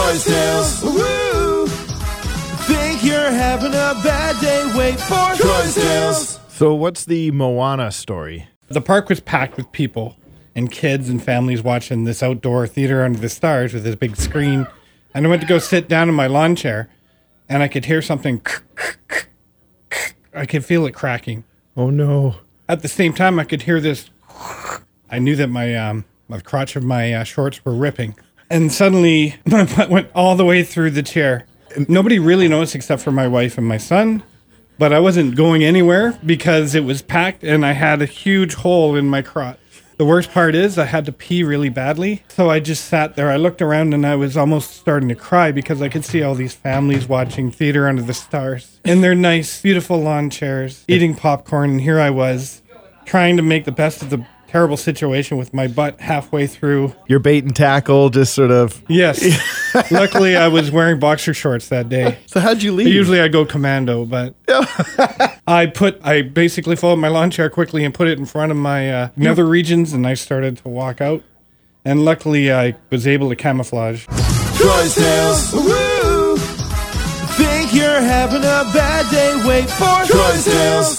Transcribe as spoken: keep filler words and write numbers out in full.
Troy's Tales. Woo! Think you're having a bad day? Wait for Troy's Tales. So what's the Moana story? The park was packed with people and kids and families watching this outdoor theater under the stars with this big screen. And I went to go sit down in my lawn chair, and I could hear something. I could feel it cracking. Oh, no. At the same time, I could hear this. I knew that my um, my crotch of my uh, shorts were ripping. And suddenly, my butt went all the way through the chair. Nobody really noticed except for my wife and my son. But I wasn't going anywhere because it was packed and I had a huge hole in my crotch. The worst part is I had to pee really badly. So I just sat there. I looked around and I was almost starting to cry because I could see all these families watching theater under the stars in their nice, beautiful lawn chairs, eating popcorn. And here I was trying to make the best of the terrible situation with my butt halfway through. Your bait and tackle just sort of... Yes. Luckily, I was wearing boxer shorts that day. So how'd you leave? Usually I go commando, but I put, I basically folded my lawn chair quickly and put it in front of my uh, nether regions, and I started to walk out. And luckily, I was able to camouflage. Troy's Tales. Woo! Think you're having a bad day? Wait for Troy's Tales.